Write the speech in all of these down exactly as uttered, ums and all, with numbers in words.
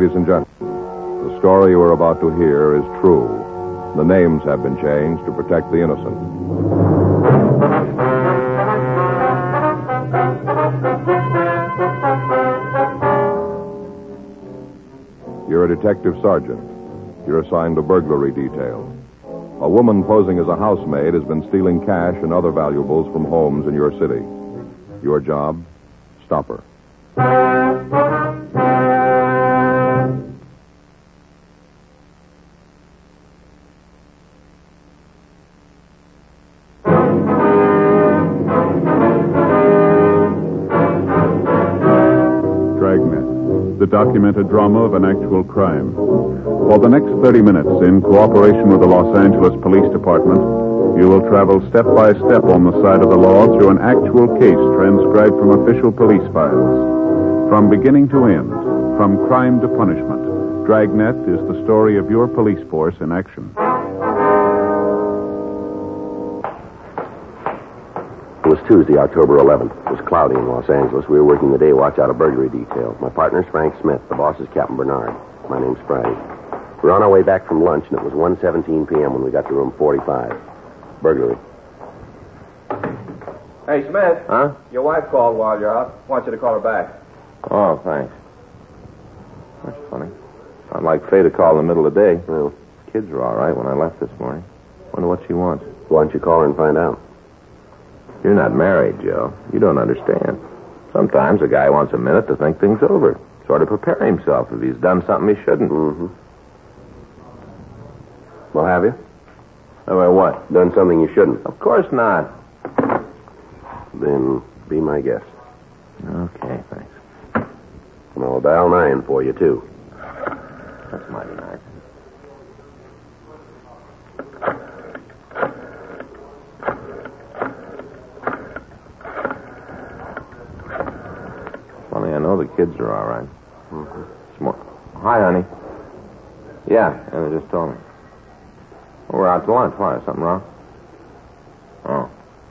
ladies and gentlemen. The story you are about to hear is true. The names have been changed to protect the innocent. You're a detective sergeant. You're assigned a burglary detail. A woman posing as a housemaid has been stealing cash and other valuables from homes in your city. Your job? Stop her. Dragnet, the documented drama of an actual crime. For the next thirty minutes, in cooperation with the Los Angeles Police Department, you will travel step by step on the side of the law through an actual case transcribed from official police files. From beginning to end, from crime to punishment, Dragnet is the story of your police force in action. It was Tuesday, October eleventh. It was cloudy in Los Angeles. We were working the day watch out of burglary detail. My partner's Frank Smith. The boss is Captain Bernard. My name's Friday. We were on our way back from lunch, and it was one seventeen p.m. when we got to room forty-five. Burglary. Hey, Smith. Huh? Your wife called while you're out. Wants you to call her back. Oh, thanks. That's funny. Not like Faye to call in the middle of the day. Well, kids were all right when I left this morning. Wonder what she wants. why don't you call her and find out? You're not married, Joe. You don't understand. Sometimes a guy wants a minute to think things over. Sort of prepare himself if he's done something he shouldn't. Mm-hmm. Well, have you? Oh, well, what? Done something you shouldn't? Of course not. Then be my guest. Okay, thanks. And I'll dial nine for you, too. That's mighty nice. Funny, I know the kids are all right. Mm-hmm. Smart. Hi, honey. Yeah, and they just told me. Well, we're out to lunch. Why? Is something wrong? Oh.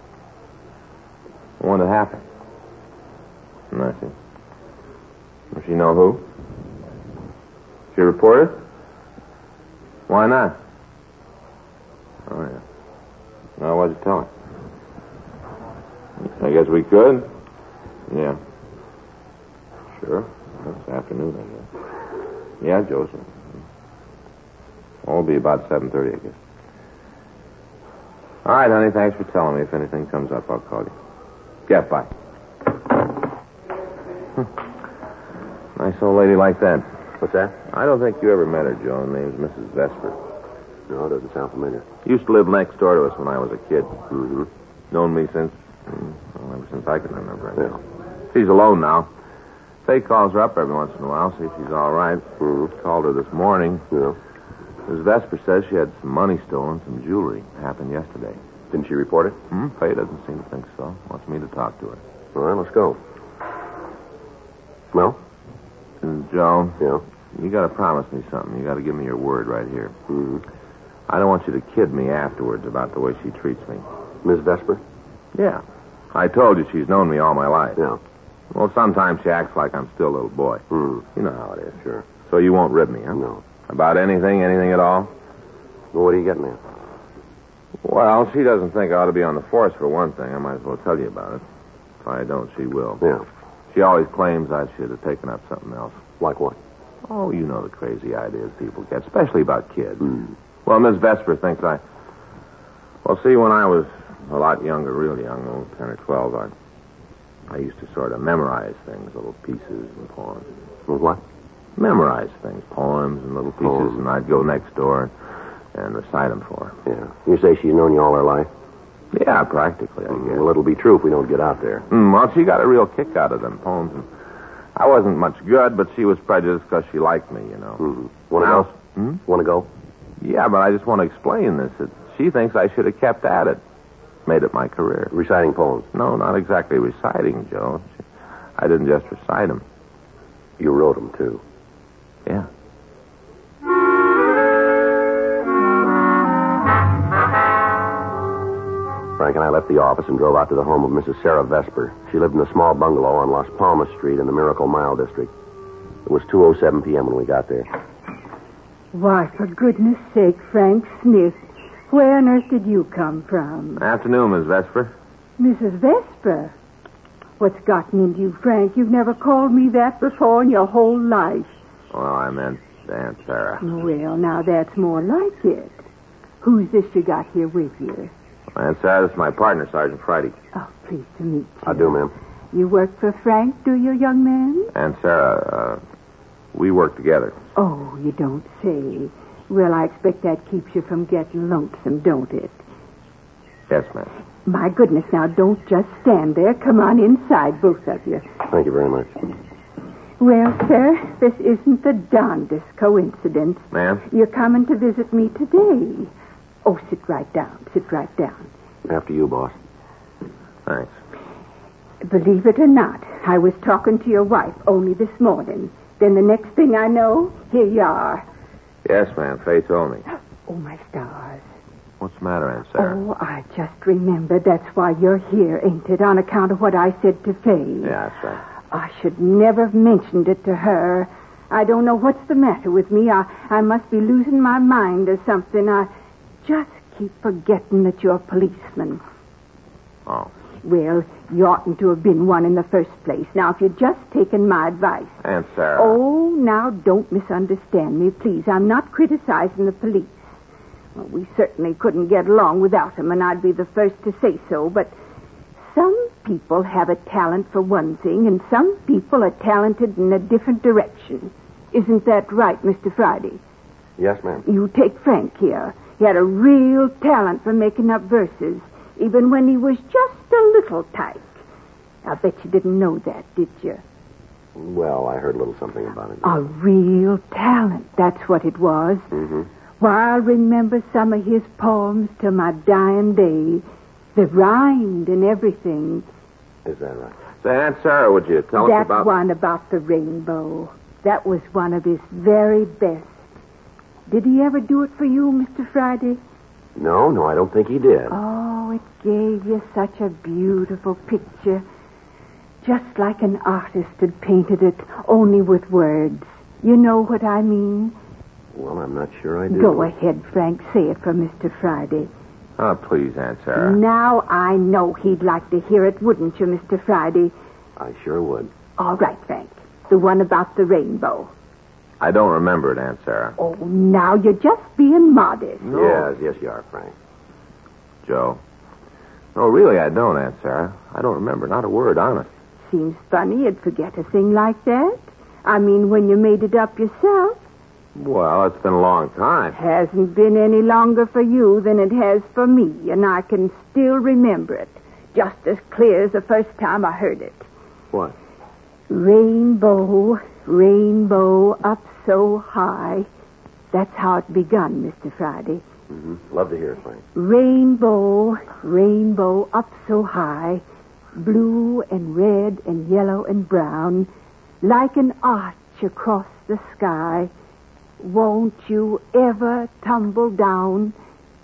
When did it happen? I see. Does she know who? She reported? Why not? Oh, yeah. Well, what'd you tell her? I guess we could. Yeah. Sure. That's afternoon, I guess. Yeah, Joseph. Well, it'll be about seven thirty, I guess. All right, honey, thanks for telling me. If anything comes up, I'll call you. Yeah, bye. Nice old lady like that. What's that? I don't think you ever met her, Joe. Her name's Missus Vesper. No, it doesn't sound familiar. Used to live next door to us when I was a kid. Mm-hmm. Known me since, well, ever since I can remember. I guess. Yeah. She's alone now. Faye calls her up every once in a while, see if she's all right. Mm-hmm. Called her this morning. Yeah. Miss Vesper says she had some money stolen, some jewelry. Happened yesterday. Didn't she report it? Hmm? Faye doesn't seem to think so. Wants me to talk to her. All right, let's go. Well? And Joe, Yeah? you got to promise me something. You got to give me your word right here. Mm-hmm. I don't want you to kid me afterwards about the way she treats me. Miss Vesper? Yeah. I told you she's known me all my life. Yeah. Well, sometimes she acts like I'm still a little boy. Mm. You know how it is. Sure. So you won't rib me, huh? No. About anything, anything at all? Well, what are you getting at? Well, she doesn't think I ought to be on the force, for one thing. I might as well tell you about it. If I don't, she will. Yeah. She always claims I should have taken up something else. Like what? Oh, you know the crazy ideas people get, especially about kids. Mm. Well, Miss Vesper thinks I... Well, see, when I was a lot younger, real young, oh, ten or twelve, I... I used to sort of memorize things, little pieces and poems. With what? Memorize things, poems and little pieces, Poems. and I'd go next door and, and recite them for her. Yeah. You say she's known you all her life? Yeah, practically, I guess. Well, it'll be true if we don't get out there. Mm, well, she got a real kick out of them poems. And I wasn't much good, but she was prejudiced because she liked me, you know. Mm-hmm. Want to Now- go? Hmm? Want to go? Yeah, but I just want to explain this. It, she thinks I should have kept at it. Made it my career. Reciting poems. No, not exactly reciting, Joe. She, I didn't just recite them. You wrote them, too. Yeah. Frank and I left the office and drove out to the home of Missus Sarah Vesper. She lived in a small bungalow on Las Palmas Street in the Miracle Mile district. It It was two oh seven p.m. when we got there. Why, for goodness sake, Frank Smith, where on earth did you come from? Afternoon, Miss Vesper. Missus Vesper? What's gotten into you, Frank? You've never called me that before in your whole life. Well, I meant Aunt Sarah. Well, now that's more like it. Who's this you got here with you? Aunt Sarah, this is my partner, Sergeant Friday. Oh, pleased to meet you. I do, ma'am. You work for Frank, do you, young man? Aunt Sarah, uh, we work together. Oh, you don't say. Well, I expect that keeps you from getting lonesome, don't it? Yes, ma'am. My goodness, now don't just stand there. Come on inside, both of you. Thank you very much. Well, sir, this isn't the darndest coincidence. Ma'am? You're coming to visit me today. Oh, sit right down. Sit right down. After you, boss. Thanks. Believe it or not, I was talking to your wife only this morning. Then the next thing I know, here you are. Yes, ma'am. Faye told me. Oh, my stars. What's the matter, Aunt Sarah? Oh, I just remembered. That's why you're here, ain't it? On account of what I said to Faye. Yeah, that's right. I should never have mentioned it to her. I don't know what's the matter with me. I, I must be losing my mind or something. I just keep forgetting that you're a policeman. Oh. Well, you oughtn't to have been one in the first place. Now, if you'd just taken my advice. Aunt Sarah. Oh, now, don't misunderstand me, please. I'm not criticizing the police. Well, we certainly couldn't get along without them, and I'd be the first to say so, but some people have a talent for one thing, and some people are talented in a different direction. Isn't that right, Mister Friday? Yes, ma'am. You take Frank here. He had a real talent for making up verses, even when he was just a little tyke. I bet you didn't know that, did you? Well, I heard a little something about it. A real talent, that's what it was. Mm-hmm. Why, I'll remember some of his poems till my dying day. They rhymed and everything. Is that right? Say, Aunt Sarah, would you tell That us about... one about the rainbow. That was one of his very best. Did he ever do it for you, Mister Friday? No, no, I don't think he did. Oh, it gave you such a beautiful picture. Just like an artist had painted it, only with words. You know what I mean? Well, I'm not sure I do. Go ahead, Frank. Say it for Mister Friday. Oh, please, Aunt Sarah. Now I know he'd like to hear it, wouldn't you, Mister Friday? I sure would. All right, Frank. The one about the rainbow. I don't remember it, Aunt Sarah. Oh, now you're just being modest. No. Yes, yes, you are, Frank. Joe. No, really, I don't, Aunt Sarah. I don't remember, not a word, honest. Seems funny you'd forget a thing like that. I mean, when you made it up yourself. Well, it's been a long time. Hasn't been any longer for you than it has for me, and I can still remember it, just as clear as the first time I heard it. What? Rainbow, rainbow, up so high. That's how it begun, Mister Friday. Mm-hmm. Love to hear it, Frank. Rainbow, rainbow, up so high, blue and red and yellow and brown, like an arch across the sky. Won't you ever tumble down?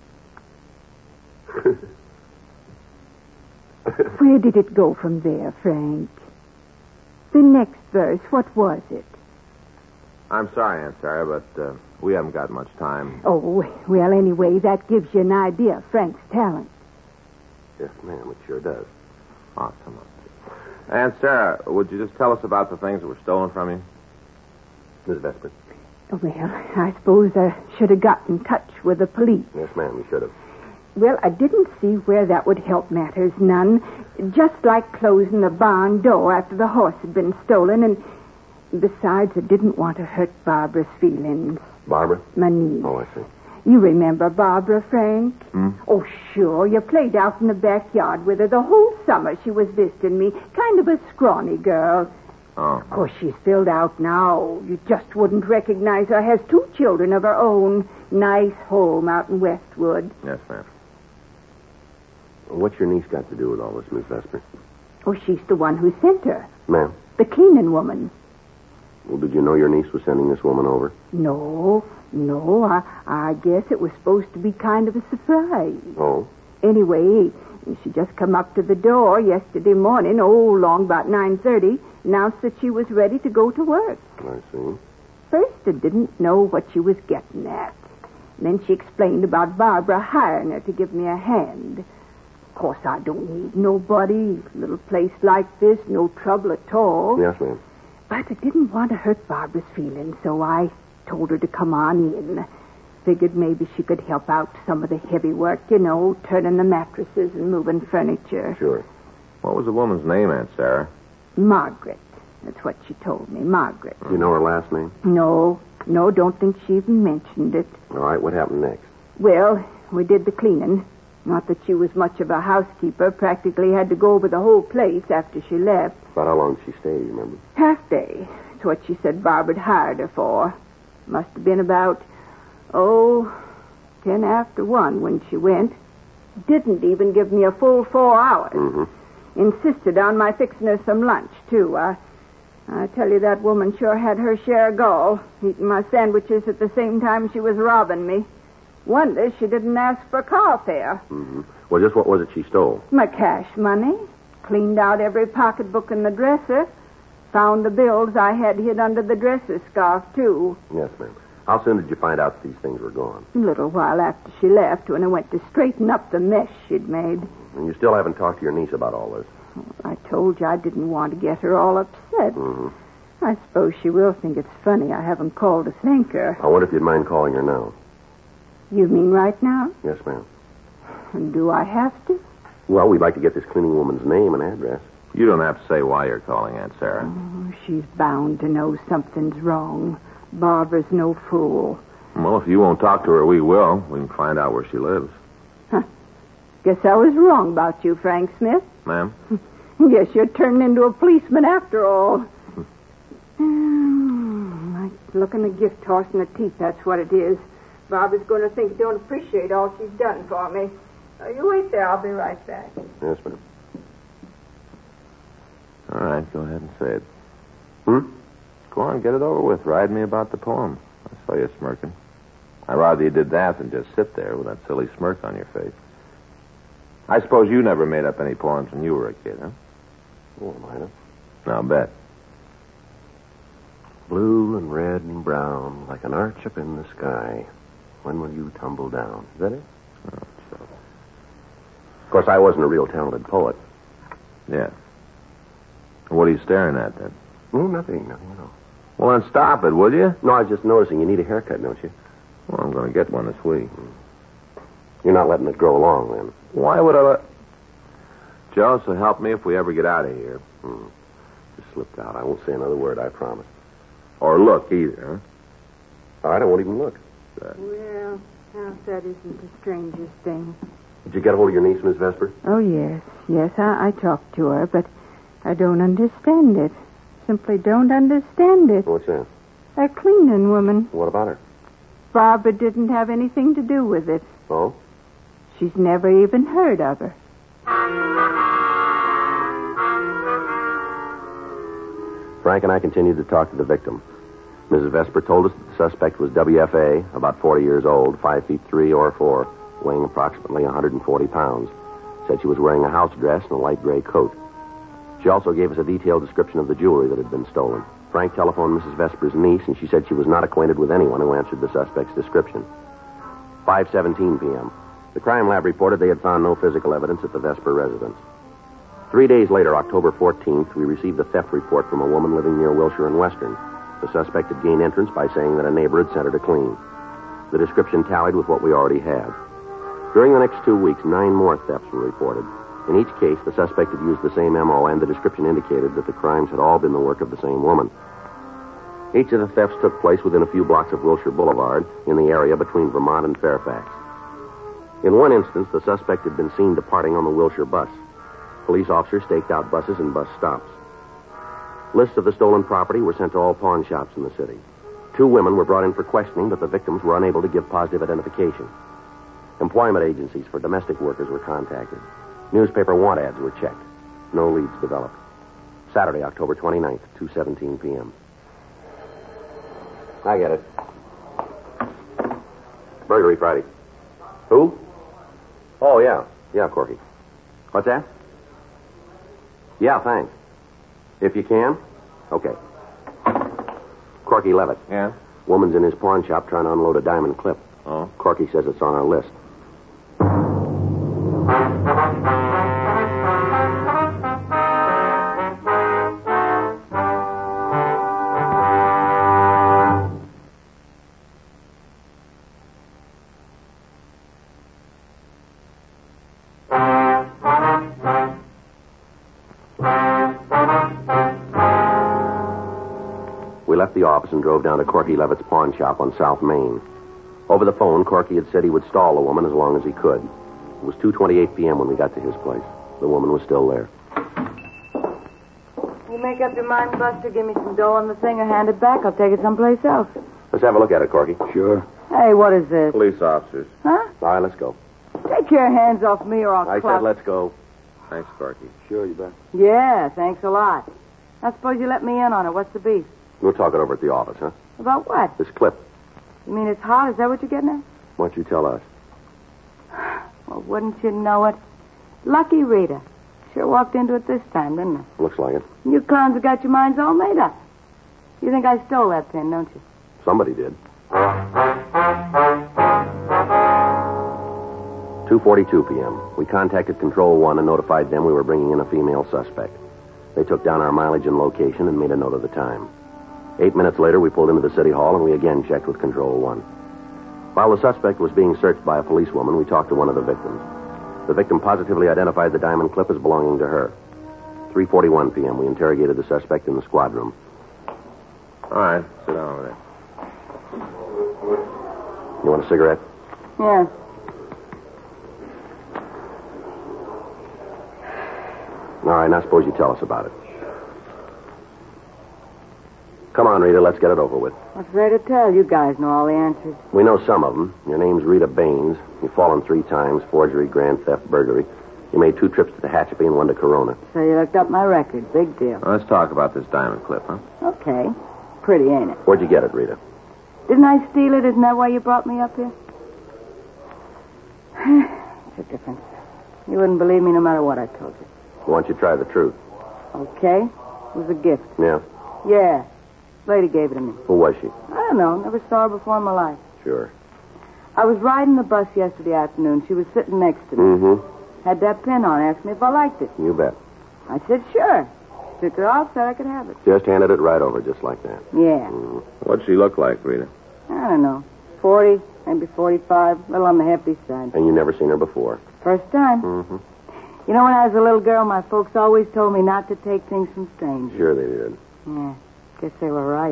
Where did it go from there, Frank? The next verse, what was it? I'm sorry, Aunt Sarah, but uh, we haven't got much time. Oh, well, anyway, that gives you an idea of Frank's talent. Yes, ma'am, it sure does. Oh, come on. Aunt Sarah, would you just tell us about the things that were stolen from you? Miss Vesper. Well, I suppose I should have got in touch with the police. Yes, ma'am, you should have. Well, I didn't see where that would help matters none. Just like closing the barn door after the horse had been stolen, and besides, I didn't want to hurt Barbara's feelings. Barbara? My niece. Oh, I see. You remember Barbara, Frank? Hmm? Oh, sure. You played out in the backyard with her the whole summer she was visiting me. Kind of a scrawny girl. Oh. Of course, she's filled out now. You just wouldn't recognize her. Has two children of her own. Nice home out in Westwood. Yes, ma'am. What's your niece got to do with all this, Miss Vesper? Oh, she's the one who sent her. Ma'am? The cleaning woman. Well, did you know your niece was sending this woman over? No, no. I, I guess it was supposed to be kind of a surprise. Oh? Anyway, she just come up to the door yesterday morning, oh, long about nine thirty. announced that she was ready to go to work. I see. First, I didn't know what she was getting at. Then she explained about Barbara hiring her to give me a hand. Of course, I don't need nobody. Little place like this, no trouble at all. Yes, ma'am. But I didn't want to hurt Barbara's feelings, so I told her to come on in. Figured maybe she could help out some of the heavy work, you know, turning the mattresses and moving furniture. Sure. What was the woman's name, Aunt Sarah? Margaret. That's what she told me, Margaret. Do you know her last name? No, no, don't think she even mentioned it. All right, what happened next? Well, we did the cleaning. Not that she was much of a housekeeper. Practically had to go over the whole place after she left. About how long did she stay, you remember? Half day. That's what she said Barbara had hired her for. Must have been about, oh, ten after one when she went. Didn't even give me a full four hours. Mm-hmm. Insisted on my fixing her some lunch, too. I, I tell you, that woman sure had her share of gall, eating my sandwiches at the same time she was robbing me. Wonder she didn't ask for car fare. Mm-hmm. Well, just what was it she stole? My cash money. Cleaned out every pocketbook in the dresser. Found the bills I had hid under the dresser scarf, too. Yes, ma'am. How soon did you find out that these things were gone? A little while after she left, when I went to straighten up the mess she'd made. And you still haven't talked to your niece about all this? I told you I didn't want to get her all upset. Mm-hmm. I suppose she will think it's funny I haven't called to thank her. I wonder if you'd mind calling her now. You mean right now? Yes, ma'am. And do I have to? Well, we'd like to get this cleaning woman's name and address. You don't have to say why you're calling, Aunt Sarah. Oh, she's bound to know something's wrong. Barbara's no fool. Well, if you won't talk to her, we will. We can find out where she lives. Huh. Guess I was wrong about you, Frank Smith. Ma'am? Guess you're turning into a policeman after all. Like looking a gift horse in the teeth, that's what it is. Barbara's going to think you don't appreciate all she's done for me. Uh, you wait there. I'll be right back. Yes, ma'am. All right, go ahead and say it. Hmm? Go on, get it over with. Ride me about the poem. I saw you smirking. I'd rather you did that than just sit there with that silly smirk on your face. I suppose you never made up any poems when you were a kid, huh? Oh, I might have. I'll bet. Blue and red and brown, like an arch up in the sky. When will you tumble down? Is that it? Oh, so. Of course, I wasn't a real talented poet. Yeah. What are you staring at, then? Oh, nothing, nothing at all. Well, then stop it, will you? No, I was just noticing you need a haircut, don't you? Well, I'm going to get one this week. You're not letting it grow long, then. Why would I let... Joe, so help me if we ever get out of here. Hmm. Just slipped out. I won't say another word, I promise. Or look, either, huh? All right, I won't even look. Well, now that isn't the strangest thing. Did you get a hold of your niece, Miss Vesper? Oh, yes. Yes, I, I talked to her, but I don't understand it. Simply don't understand it. What's that? A cleaning woman. What about her? Barbara didn't have anything to do with it. Oh? She's never even heard of her. Frank and I continued to talk to the victim. Missus Vesper told us that the suspect was W F A, about forty years old, five feet three or four, weighing approximately one hundred forty pounds. Said she was wearing a house dress and a light gray coat. She also gave us a detailed description of the jewelry that had been stolen. Frank telephoned Missus Vesper's niece, and she said she was not acquainted with anyone who answered the suspect's description. five seventeen p.m. The crime lab reported they had found no physical evidence at the Vesper residence. Three days later, October fourteenth, we received a theft report from a woman living near Wilshire and Western. The suspect had gained entrance by saying that a neighbor had sent her to clean. The description tallied with what we already had. During the next two weeks, nine more thefts were reported. In each case, the suspect had used the same M O, and the description indicated that the crimes had all been the work of the same woman. Each of the thefts took place within a few blocks of Wilshire Boulevard, in the area between Vermont and Fairfax. In one instance, the suspect had been seen departing on the Wilshire bus. Police officers staked out buses and bus stops. Lists of the stolen property were sent to all pawn shops in the city. Two women were brought in for questioning, but the victims were unable to give positive identification. Employment agencies for domestic workers were contacted. Newspaper want ads were checked. No leads developed. Saturday, October twenty-ninth, two seventeen p.m. I get it. Burglary Friday. Who? Oh, yeah. Yeah, Corky. What's that? Yeah, thanks. If you can? Okay. Corky Levitt. Yeah? Woman's in his pawn shop trying to unload a diamond clip. Oh? Corky says it's on our list. We left the office and drove down to Corky Levitt's pawn shop on South Main. Over the phone, Corky had said he would stall the woman as long as he could. It was two twenty-eight p.m. when we got to his place. The woman was still there. You make up your mind, Buster, give me some dough on the thing or hand it back. I'll take it someplace else. Let's have a look at it, Corky. Sure. Hey, what is this? Police officers. Huh? All right, let's go. Take your hands off me or I'll I clap. said let's go. Thanks, Corky. Sure, you bet. Yeah, thanks a lot. I suppose you let me in on it. What's the beef? We'll talk it over at the office, huh? About what? This clip. You mean it's hot? Is that what you're getting at? Why don't you tell us? Well, wouldn't you know it? Lucky Rita. Sure walked into it this time, didn't I? Looks like it. You clowns have got your minds all made up. You think I stole that pin, don't you? Somebody did. two forty-two p.m. We contacted Control One and notified them we were bringing in a female suspect. They took down our mileage and location and made a note of the time. Eight minutes later, we pulled into the city hall and we again checked with Control One. While the suspect was being searched by a policewoman, we talked to one of the victims. The victim positively identified the diamond clip as belonging to her. three forty-one p.m. We interrogated the suspect in the squad room. All right, sit down over there. You want a cigarette? Yeah. All right, now suppose you tell us about it. Come on, Rita, let's get it over with. What's there to tell? You guys know all the answers. We know some of them. Your name's Rita Baines. You've fallen three times, forgery, grand theft, burglary. You made two trips to Tehachapi and one to Corona. So you looked up my record. Big deal. Well, let's talk about this diamond clip, huh? Okay. Pretty, ain't it? Where'd you get it, Rita? Didn't I steal it? Isn't that why you brought me up here? It's a difference. You wouldn't believe me no matter what I told you. I want you to try the truth. Okay. It was a gift. Yeah? Yeah. Lady gave it to me. Who was she? I don't know. Never saw her before in my life. Sure. I was riding the bus yesterday afternoon. She was sitting next to me. Mm-hmm. Had that pin on. Asked me if I liked it. You bet. I said, sure. Took it off, said I could have it. Just handed it right over, just like that. Yeah. Mm. What'd she look like, Rita? I don't know. Forty, maybe forty-five. A little on the hefty side. And you never seen her before? First time. Mm-hmm. You know, when I was a little girl, my folks always told me not to take things from strangers. Sure they did. Yeah. Guess they were right.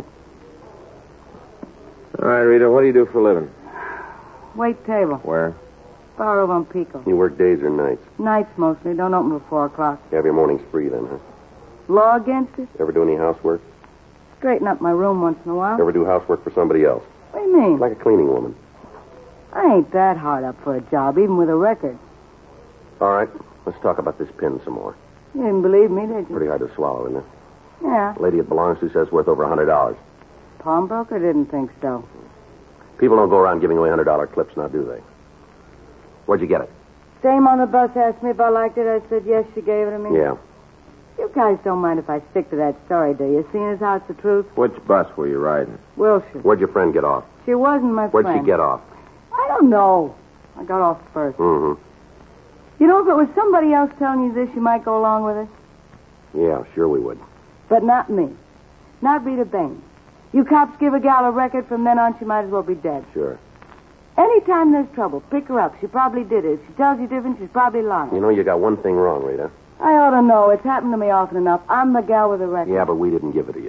All right, Rita, what do you do for a living? Wait table. Where? Bar over on Pico. You work days or nights? Nights mostly. Don't open till four o'clock. You have your mornings free then, huh? Law against it? Ever do any housework? Straighten up my room once in a while. Ever do housework for somebody else? What do you mean? Like a cleaning woman. I ain't that hard up for a job, even with a record. All right, let's talk about this pin some more. You didn't believe me, did you? Pretty hard to swallow, isn't it? Yeah. The lady it belongs to says worth over a hundred dollars. Pawnbroker didn't think so. People don't go around giving away hundred dollar clips now, do they? Where'd you get it? Dame on the bus asked me if I liked it. I said yes, she gave it to me. Yeah. You guys don't mind if I stick to that story, do you? Seeing as how it's the truth? Which bus were you riding? Wilshire. Where'd your friend get off? She wasn't my Where'd friend. she get off? I don't know. I got off first. Mm-hmm. You know, if it was somebody else telling you this, you might go along with it. Yeah, sure we would. But not me. Not Rita Baines. You cops give a gal a record, from then on she might as well be dead. Sure. Anytime there's trouble, pick her up. She probably did it. If she tells you different, she's probably lying. You know, you got one thing wrong, Rita. I ought to know. It's happened to me often enough. I'm the gal with the record. Yeah, but we didn't give it to you.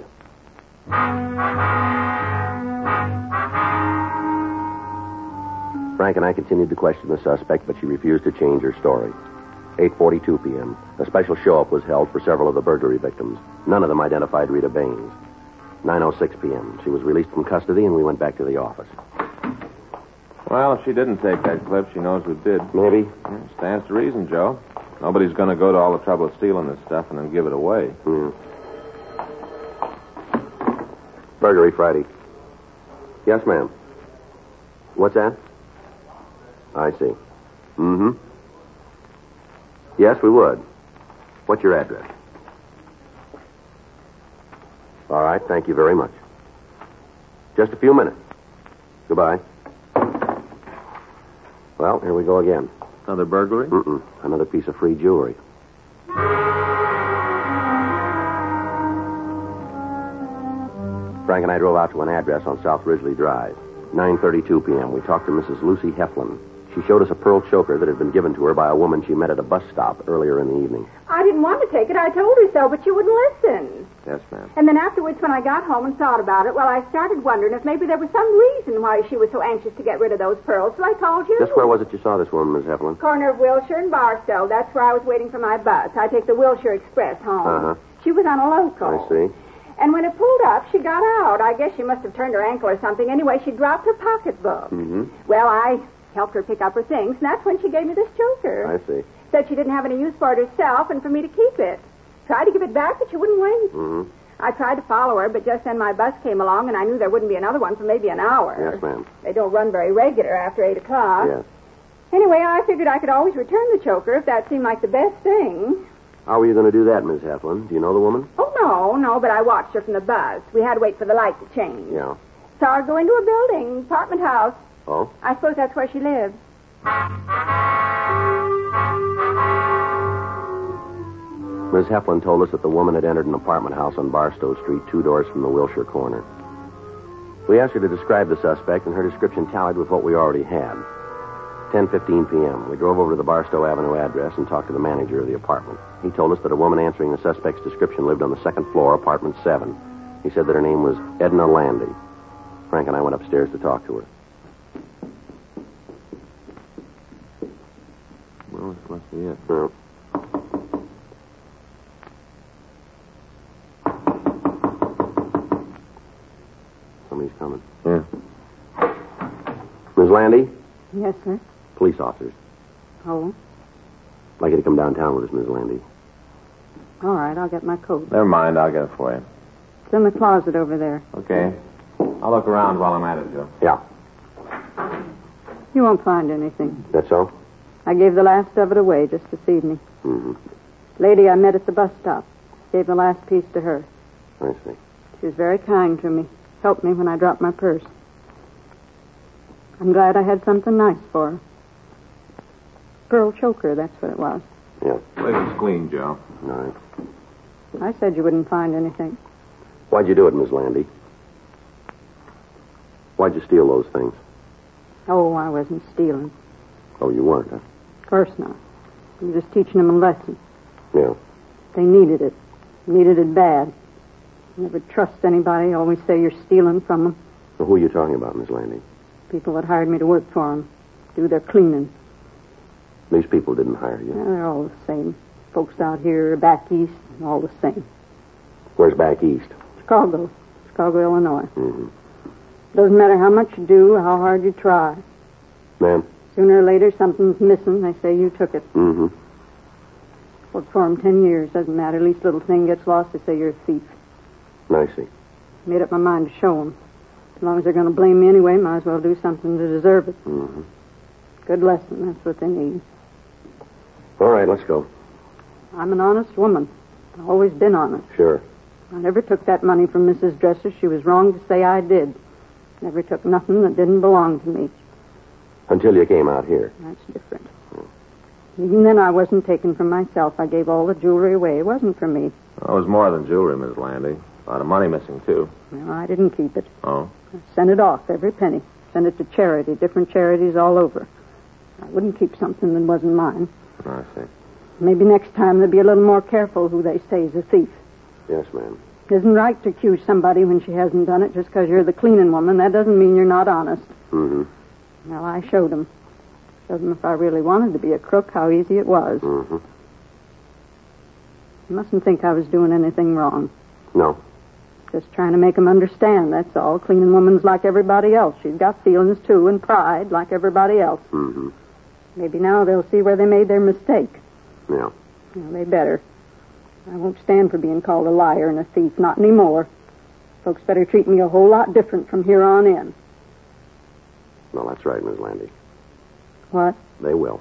Frank and I continued to question the suspect, but she refused to change her story. eight forty-two p.m. A special show-up was held for several of the burglary victims. None of them identified Rita Baines. nine oh six p.m. She was released from custody, and we went back to the office. Well, if she didn't take that clip, she knows who did. Maybe. Yeah, stands to reason, Joe. Nobody's going to go to all the trouble of stealing this stuff and then give it away. Hmm. Burglary Friday. Yes, ma'am. What's that? I see. Mm-hmm. Yes, we would. What's your address? All right, thank you very much. Just a few minutes. Goodbye. Well, here we go again. Another burglary? Mm-mm. Another piece of free jewelry. Frank and I drove out to an address on South Ridgely Drive. nine thirty-two p.m. We talked to Missus Lucy Heflin. She showed us a pearl choker that had been given to her by a woman she met at a bus stop earlier in the evening. I didn't want to take it. I told her so, but she wouldn't listen. Yes, ma'am. And then afterwards, when I got home and thought about it, well, I started wondering if maybe there was some reason why she was so anxious to get rid of those pearls, so I called you. Just where was it you saw this woman, Miss Heflin? Corner of Wilshire and Barstow. That's where I was waiting for my bus. I take the Wilshire Express home. Uh-huh. She was on a local. I see. And when it pulled up, she got out. I guess she must have turned her ankle or something. Anyway, she dropped her pocketbook. Mm-hmm. Well, I helped her pick up her things, and that's when she gave me this choker. I see. Said she didn't have any use for it herself and for me to keep it. Tried to give it back, but she wouldn't wait. Mm-hmm. I tried to follow her, but just then my bus came along, and I knew there wouldn't be another one for maybe an hour. Yes, ma'am. They don't run very regular after eight o'clock. Yes. Anyway, I figured I could always return the choker if that seemed like the best thing. How were you going to do that, Miss Heflin? Do you know the woman? Oh, no, no, but I watched her from the bus. We had to wait for the light to change. Yeah. Saw her go into a building, apartment house. Oh? I suppose that's where she lives. Miss Heflin told us that the woman had entered an apartment house on Barstow Street, two doors from the Wilshire corner. We asked her to describe the suspect, and her description tallied with what we already had. ten fifteen p.m. We drove over to the Barstow Avenue address and talked to the manager of the apartment. He told us that a woman answering the suspect's description lived on the second floor, apartment seven. He said that her name was Edna Landy. Frank and I went upstairs to talk to her. Well, this must be it. Yeah. Somebody's coming. Yeah. Miss Landy? Yes, sir. Police officers. Oh, I'd like you to come downtown with us, Miss Landy. all right. I'll get my coat. Never mind, I'll get it for you. It's in the closet over there. Okay. I'll look around while I'm at it, Joe. Yeah. You won't find anything. That's so? I gave the last of it away just this evening. Mm-hmm. Lady I met at the bus stop. Gave the last piece to her. I see. She was very kind to me. Helped me when I dropped my purse. I'm glad I had something nice for her. Pearl choker, that's what it was. Yeah. Lady's clean, Joe. All right. I said you wouldn't find anything. Why'd you do it, Miss Landy? Why'd you steal those things? Oh, I wasn't stealing. Oh, you weren't, huh? Of course not. I'm just teaching them a lesson. Yeah. They needed it. Needed it bad. Never trust anybody. Always say you're stealing from them. Well, who are you talking about, Miss Landy? People that hired me to work for them. Do their cleaning. These people didn't hire you. Yeah, they're all the same. Folks out here, back east, all the same. Where's back east? Chicago. Chicago, Illinois. Mm-hmm. Doesn't matter how much you do, how hard you try. Ma'am? Sooner or later, something's missing. They say you took it. Mm-hmm. Worked for them ten years. Doesn't matter. Least little thing gets lost, they say you're a thief. I see. Made up my mind to show them. As long as they're going to blame me anyway, might as well do something to deserve it. Mm-hmm. Good lesson. That's what they need. All right, let's go. I'm an honest woman. I've always been honest. Sure. I never took that money from Missus Dresser. She was wrong to say I did. Never took nothing that didn't belong to me. Until you came out here. That's different. Even then, I wasn't taken from myself. I gave all the jewelry away. It wasn't for me. Well, it was more than jewelry, Miss Landy. A lot of money missing, too. Well, I didn't keep it. Oh? I sent it off, every penny. Sent it to charity, different charities all over. I wouldn't keep something that wasn't mine. I see. Maybe next time they'll be a little more careful who they say is a thief. Yes, ma'am. It isn't right to accuse somebody when she hasn't done it just because you're the cleaning woman. That doesn't mean you're not honest. Mm-hmm. Well, I showed them. Showed them if I really wanted to be a crook, how easy it was. Mm-hmm. You mustn't think I was doing anything wrong. No. Just trying to make them understand, that's all. Cleaning woman's like everybody else. She's got feelings, too, and pride like everybody else. Mm-hmm. Maybe now they'll see where they made their mistake. Yeah. Well, they better. I won't stand for being called a liar and a thief, not anymore. Folks better treat me a whole lot different from here on in. Well, that's right, Miss Landy. What? They will.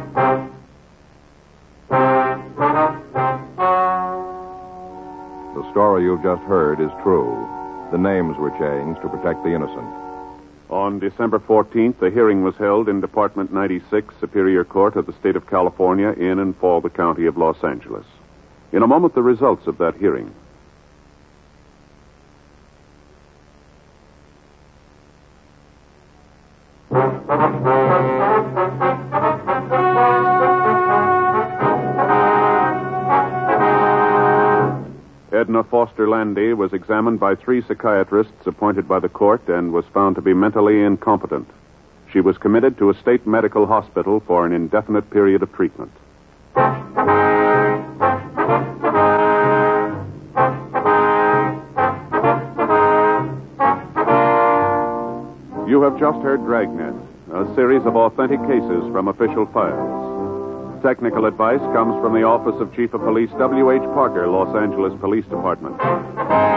The story you've just heard is true. The names were changed to protect the innocent. On December fourteenth, a hearing was held in Department ninety-six, Superior Court of the State of California, in and for the County of Los Angeles. In a moment, the results of that hearing. Edna Foster Landy was examined by three psychiatrists appointed by the court and was found to be mentally incompetent. She was committed to a state medical hospital for an indefinite period of treatment. You have just heard Dragnet, a series of authentic cases from official files. Technical advice comes from the Office of Chief of Police W H Parker, Los Angeles Police Department.